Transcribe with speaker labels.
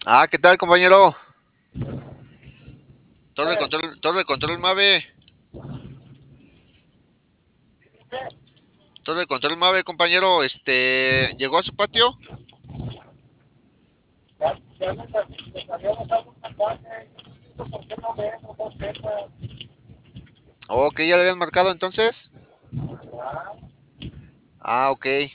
Speaker 1: Ah, ¿qué tal, compañero? Torre de control Mave. Torre de control Mave, compañero. ¿Llegó a su patio? Ok, ya le habían marcado entonces. Ah, ok.